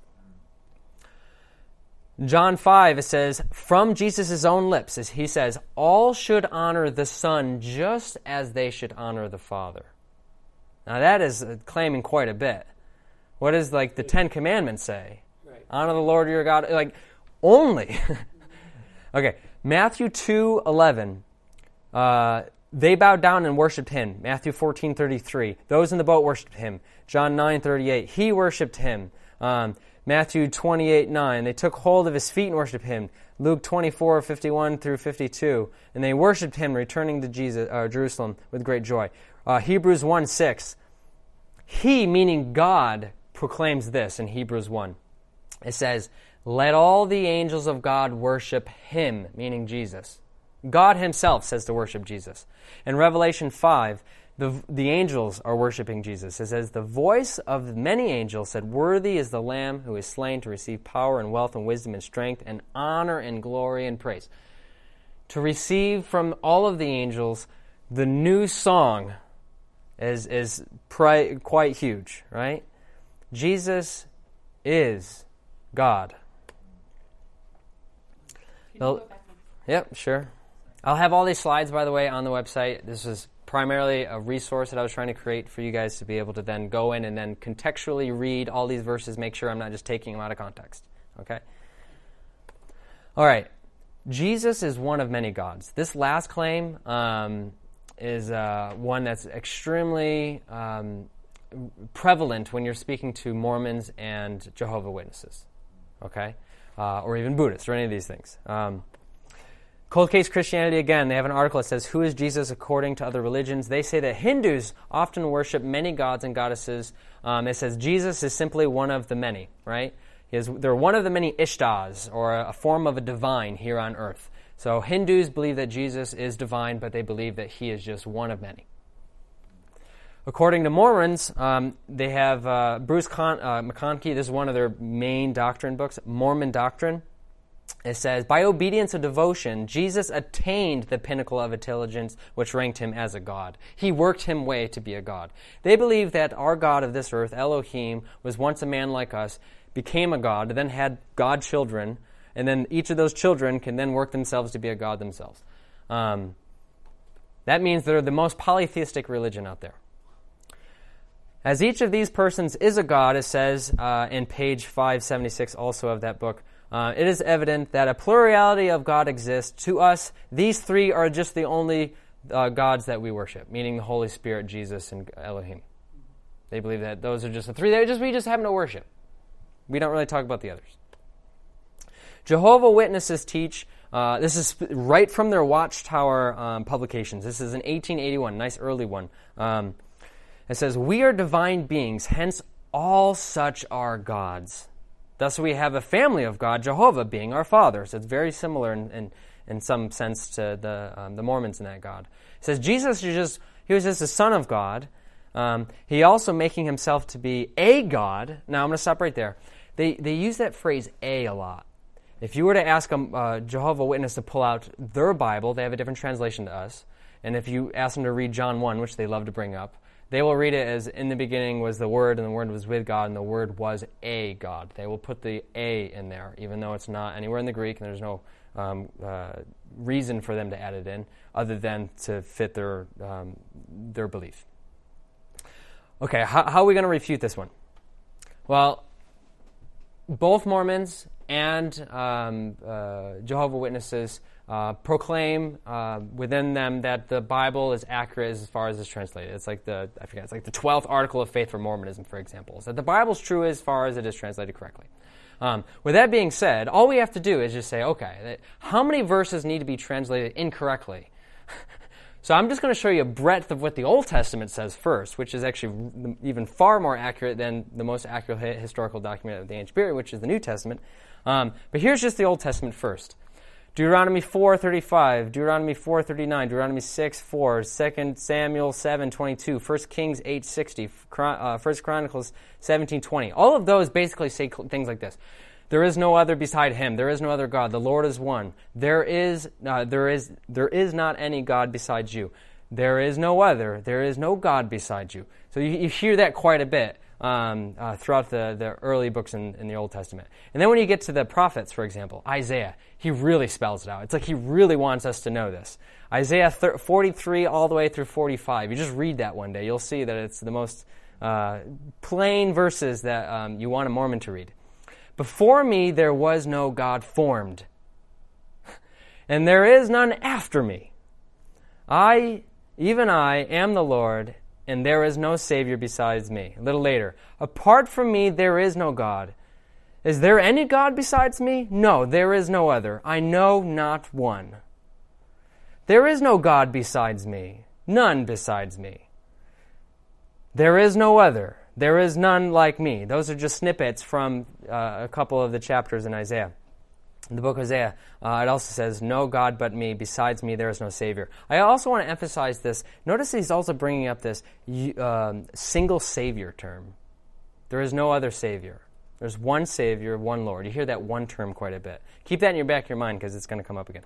John 5, it says, from Jesus' own lips, he says, "All should honor the Son just as they should honor the Father." Now that is claiming quite a bit. What does like the Ten Commandments say? Right. Honor the Lord your God, like only. Okay, Matthew 2:11. They bowed down and worshipped him. Matthew 14:33. Those in the boat worshipped him. John 9:38. He worshipped him. Matthew 28:9. They took hold of his feet and worshipped him. Luke 24:51 through 52. And they worshipped him, returning to Jerusalem with great joy. Hebrews 1:6. He, meaning God, proclaims this in Hebrews 1. It says, "Let all the angels of God worship him," meaning Jesus. God himself says to worship Jesus. In Revelation 5, the angels are worshiping Jesus. It says, "The voice of many angels said, 'Worthy is the Lamb who is slain to receive power and wealth and wisdom and strength and honor and glory and praise.'" To receive from all of the angels the new song is quite huge, right? Jesus is God. Yep, sure. I'll have all these slides, by the way, on the website. This is primarily a resource that I was trying to create for you guys to be able to then go in and then contextually read all these verses, make sure I'm not just taking them out of context. Okay? All right. Jesus is one of many gods. This last claim is one that's extremely prevalent when you're speaking to Mormons and Jehovah's Witnesses. Okay? Or even Buddhists, or any of these things. Cold Case Christianity, again, they have an article that says, "Who is Jesus according to other religions?" They say that Hindus often worship many gods and goddesses. It says Jesus is simply one of the many, right? They're one of the many Ishtars, or a form of a divine here on earth. So Hindus believe that Jesus is divine, but they believe that he is just one of many. According to Mormons, they have Bruce McConkie, this is one of their main doctrine books, Mormon Doctrine. It says, "By obedience and devotion, Jesus attained the pinnacle of intelligence, which ranked him as a god. He worked him way to be a god." They believe that our God of this earth, Elohim, was once a man like us, became a god, then had god children, and then each of those children can then work themselves to be a god themselves. That means they're the most polytheistic religion out there. As each of these persons is a god, it says in page 576 also of that book, it is evident that a plurality of God exists. To us, these three are just the only gods that we worship, meaning the Holy Spirit, Jesus, and Elohim. They believe that those are just the three. We just happen to worship. We don't really talk about the others. Jehovah's Witnesses teach, this is right from their Watchtower publications. This is an 1881, nice early one. It says, "We are divine beings, hence all such are gods. Thus we have a family of God, Jehovah being our father. So it's very similar in some sense to the Mormons in that God. It says Jesus he was just the Son of God. He also making himself to be a God. Now I'm going to stop right there. They use that phrase a lot. If you were to ask a Jehovah's Witness to pull out their Bible, they have a different translation to us. And if you ask them to read John 1, which they love to bring up, they will read it as, in the beginning was the Word, and the Word was with God, and the Word was a God. They will put the a in there, even though it's not anywhere in the Greek, and there's no reason for them to add it in, other than to fit their belief. Okay, how are we going to refute this one? Well, both Mormons and Jehovah's Witnesses proclaim within them that the Bible is accurate as far as it's translated. It's like the 12th article of faith for Mormonism, for example. So the Bible's true as far as it is translated correctly. With that being said, all we have to do is just say, okay, how many verses need to be translated incorrectly? So I'm just going to show you a breadth of what the Old Testament says first, which is actually even far more accurate than the most accurate historical document of the ancient period, which is the New Testament. But here's just the Old Testament first. Deuteronomy 4:35, Deuteronomy 4:39, Deuteronomy 6:4, 2 Samuel 7:22, 1 Kings 8:60, 1 Chronicles 17:20. All of those basically say things like this. There is no other beside him. There is no other God. The Lord is one. There is not any God besides you. There is no other. There is no God besides you. So you hear that quite a bit throughout the early books in the Old Testament. And then when you get to the prophets, for example, Isaiah, he really spells it out. It's like he really wants us to know this. Isaiah 43 all the way through 45. You just read that one day. You'll see that it's the most plain verses that you want a Mormon to read. Before me there was no God formed, and there is none after me. Even I, am the Lord, and there is no Savior besides me. A little later, apart from me there is no God. Is there any God besides me? No, there is no other. I know not one. There is no God besides me, none besides me. There is no other. There is none like me. Those are just snippets from a couple of the chapters in Isaiah. In the book of Isaiah, it also says, no God but me, besides me there is no Savior. I also want to emphasize this. Notice he's also bringing up this single Savior term. There is no other Savior. There's one Savior, one Lord. You hear that one term quite a bit. Keep that in your back of your mind because it's going to come up again.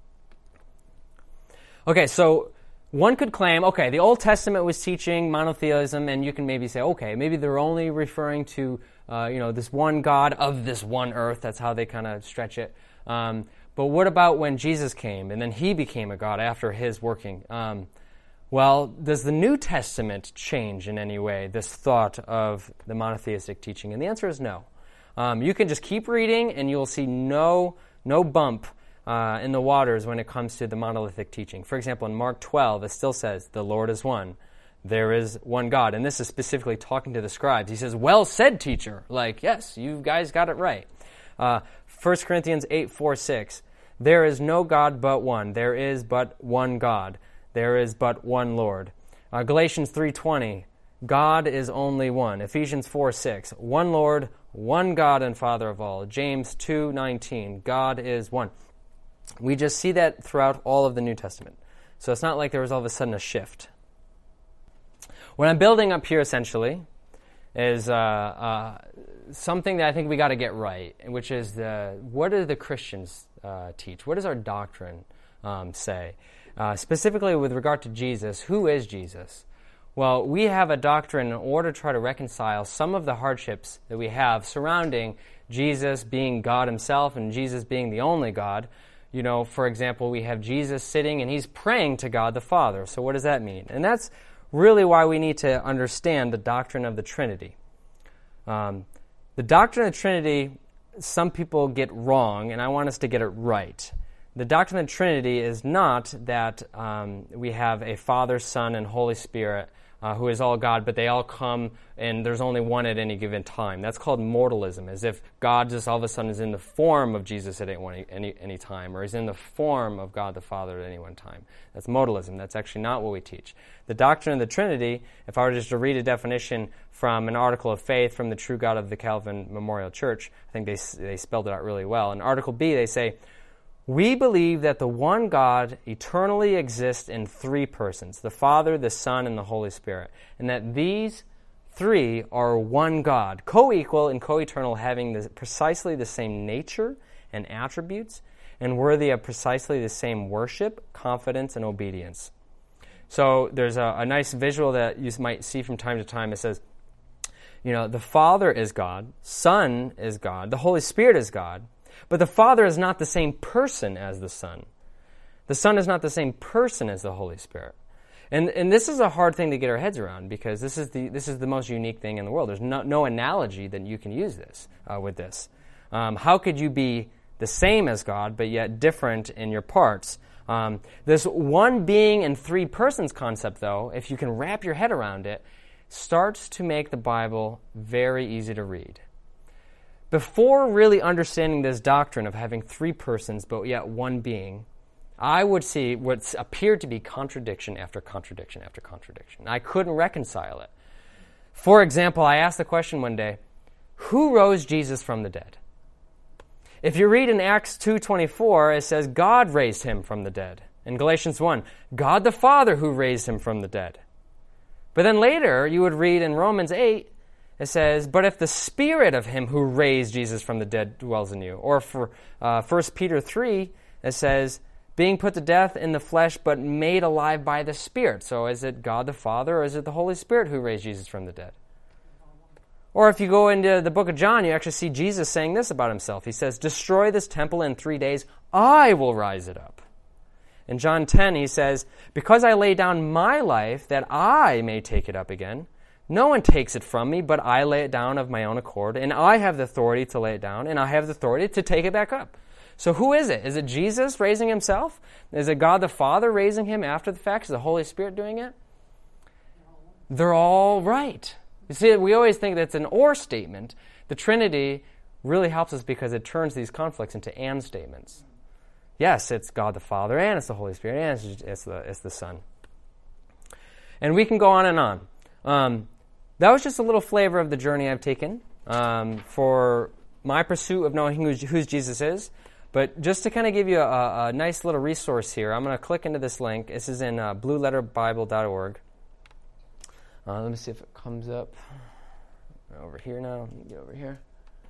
Okay, so one could claim, okay, the Old Testament was teaching monotheism, and you can maybe say, okay, maybe they're only referring to, this one God of this one earth. That's how they kind of stretch it. But what about when Jesus came, and then he became a God after his working? Well, does the New Testament change in any way this thought of the monotheistic teaching? And the answer is no. You can just keep reading, and you'll see no bump in the waters when it comes to the monolithic teaching. For example, in Mark 12, it still says, the Lord is one. There is one God. And this is specifically talking to the scribes. He says, well said, teacher. Like, yes, you guys got it right. 1 Corinthians 8:4-6. There is no God but one. There is but one God. There is but one Lord. Galatians 3:20. God is only one. Ephesians 4:6. One Lord, one God and Father of all. James 2:19. God is one. We just see that throughout all of the New Testament. So it's not like there was all of a sudden a shift. What I'm building up here, essentially, is something that I think we got to get right, which is what do the Christians teach? What does our doctrine say? Specifically with regard to Jesus, who is Jesus? Well, we have a doctrine in order to try to reconcile some of the hardships that we have surrounding Jesus being God himself and Jesus being the only God. You know, for example, we have Jesus sitting and he's praying to God the Father. So what does that mean? And that's really why we need to understand the doctrine of the Trinity. The doctrine of the Trinity, some people get wrong, and I want us to get it right. The doctrine of the Trinity is not that we have a Father, Son, and Holy Spirit who is all God, but they all come and there's only one at any given time. That's called modalism, as if God just all of a sudden is in the form of Jesus at any time, or is in the form of God the Father at any one time. That's modalism. That's actually not what we teach. The doctrine of the Trinity, if I were just to read a definition from an article of faith from the True God of the Calvin Memorial Church, I think they spelled it out really well. In Article B, they say, "We believe that the one God eternally exists in three persons, the Father, the Son, and the Holy Spirit, and that these three are one God, co-equal and co-eternal, having precisely the same nature and attributes, and worthy of precisely the same worship, confidence, and obedience." So there's a nice visual that you might see from time to time. It says, the Father is God, Son is God, the Holy Spirit is God, but the Father is not the same person as the Son. The Son is not the same person as the Holy Spirit. And this is a hard thing to get our heads around, because this is the most unique thing in the world. There's no analogy that you can use this with this. How could you be the same as God, but yet different in your parts? This one being in three persons concept, though, if you can wrap your head around it, starts to make the Bible very easy to read. Before really understanding this doctrine of having three persons, but yet one being, I would see what appeared to be contradiction after contradiction after contradiction. I couldn't reconcile it. For example, I asked the question one day, who rose Jesus from the dead? If you read in Acts 2:24, it says God raised him from the dead. In Galatians 1, God the Father who raised him from the dead. But then later, you would read in Romans 8, it says, but if the Spirit of him who raised Jesus from the dead dwells in you. Or for 1 Peter 3, it says, being put to death in the flesh, but made alive by the Spirit. So is it God the Father, or is it the Holy Spirit who raised Jesus from the dead? Or if you go into the book of John, you actually see Jesus saying this about himself. He says, destroy this temple in 3 days, I will rise it up. In John 10, he says, because I lay down my life that I may take it up again. No one takes it from me, but I lay it down of my own accord, and I have the authority to lay it down, and I have the authority to take it back up. So who is it? Is it Jesus raising himself? Is it God the Father raising him after the fact? Is the Holy Spirit doing it? They're all right. You see, we always think that's an or statement. The Trinity really helps us because it turns these conflicts into and statements. Yes, it's God the Father, and it's the Holy Spirit, and it's the Son. And we can go on and on. That was just a little flavor of the journey I've taken for my pursuit of knowing who Jesus is. But just to kind of give you a nice little resource here, I'm going to click into this link. This is in blueletterbible.org. Let me see if it comes up. Over here now. Let me get over here.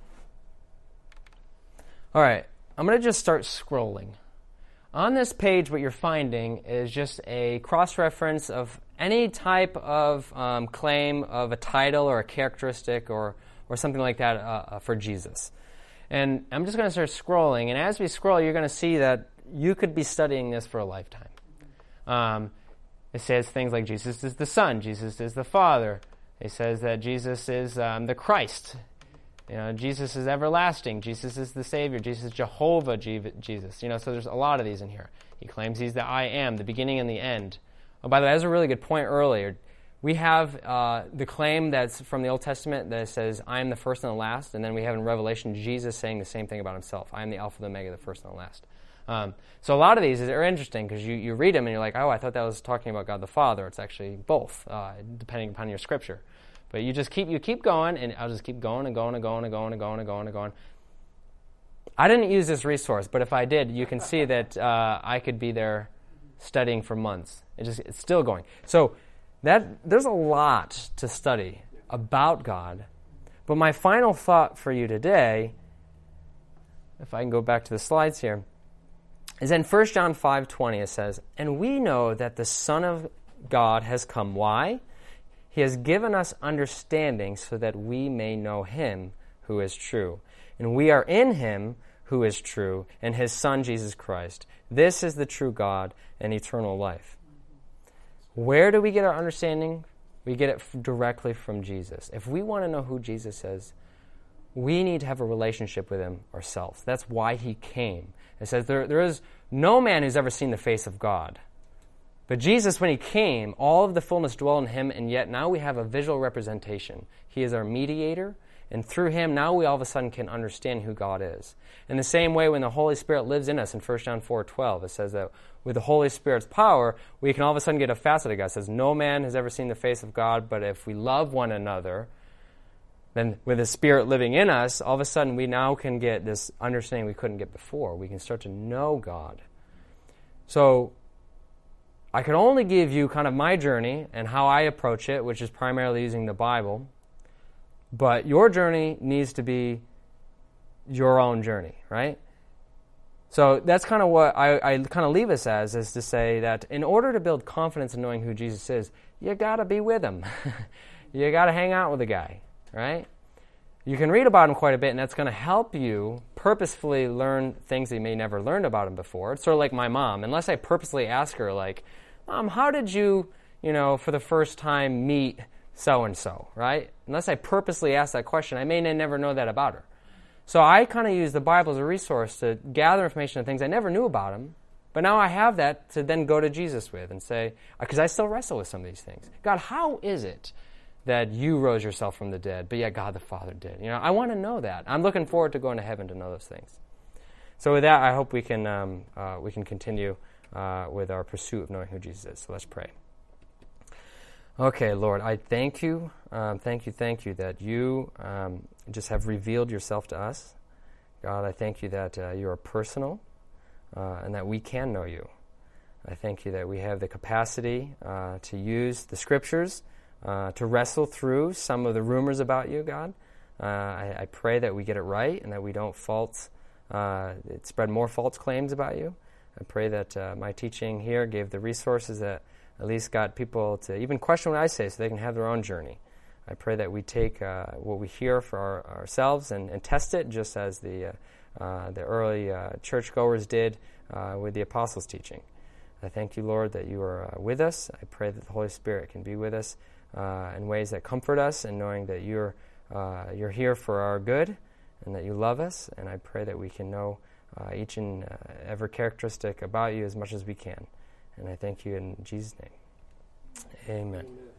All right. I'm going to just start scrolling. On this page, what you're finding is just a cross-reference of any type of claim of a title or a characteristic or something like that for Jesus. And I'm just going to start scrolling. And as we scroll, you're going to see that you could be studying this for a lifetime. It says things like Jesus is the Son, Jesus is the Father. It says that Jesus is the Christ. Jesus is everlasting. Jesus is the Savior. Jesus is Jehovah Jesus. So there's a lot of these in here. He claims he's the I am, the beginning and the end. Oh, by the way, that was a really good point earlier. We have the claim that's from the Old Testament that says, I am the first and the last. And then we have in Revelation Jesus saying the same thing about himself. I am the Alpha and the Omega, the first and the last. So a lot of these are interesting because you read them and you're like, oh, I thought that was talking about God the Father. It's actually both, depending upon your scripture. But you keep going, and I'll just keep going and going and going and going and going and going and going. I didn't use this resource, but if I did, you can see that I could be there studying for months. It's still going. So there's a lot to study about God. But my final thought for you today, if I can go back to the slides here, is in 1 John 5:20 it says, and we know that the Son of God has come. Why? He has given us understanding so that we may know him who is true. And we are in him who is true, and his Son, Jesus Christ. This is the true God and eternal life. Where do we get our understanding? We get it directly from Jesus. If we want to know who Jesus is, we need to have a relationship with him ourselves. That's why he came. It says there is no man who's ever seen the face of God. But Jesus, when he came, all of the fullness dwelled in him, and yet now we have a visual representation. He is our mediator, and through him, now we all of a sudden can understand who God is. In the same way, when the Holy Spirit lives in us in 1 John 4:12, it says that with the Holy Spirit's power, we can all of a sudden get a facet of God. It says, no man has ever seen the face of God, but if we love one another, then with the Spirit living in us, all of a sudden we now can get this understanding we couldn't get before. We can start to know God. So I can only give you kind of my journey and how I approach it, which is primarily using the Bible. But your journey needs to be your own journey, right? So that's kind of what I kind of leave us as, is to say that in order to build confidence in knowing who Jesus is, you got to be with him. You got to hang out with the guy, right? You can read about him quite a bit, and that's going to help you purposefully learn things that you may never learned about him before. It's sort of like my mom. Unless I purposely ask her, like, Mom, how did you, for the first time meet so-and-so, right? Unless I purposely ask that question, I may never know that about her. So I kind of use the Bible as a resource to gather information on things I never knew about him, but now I have that to then go to Jesus with and say, because I still wrestle with some of these things. God, how is it that you rose yourself from the dead, but yet God the Father did? I want to know that. I'm looking forward to going to heaven to know those things. So with that, I hope we can continue with our pursuit of knowing who Jesus is. So let's pray. Okay, Lord, I thank you that you just have revealed yourself to us. God, I thank you that you are personal and that we can know you. I thank you that we have the capacity to use the Scriptures to wrestle through some of the rumors about you, God. I pray that we get it right and that we don't spread more false claims about you. I pray that my teaching here gave the resources that at least got people to even question what I say so they can have their own journey. I pray that we take what we hear for ourselves and test it just as the early churchgoers did with the apostles' teaching. I thank you, Lord, that you are with us. I pray that the Holy Spirit can be with us in ways that comfort us, and knowing that you're here for our good and that you love us. And I pray that we can know each and every characteristic about you as much as we can. And I thank you in Jesus' name. Amen.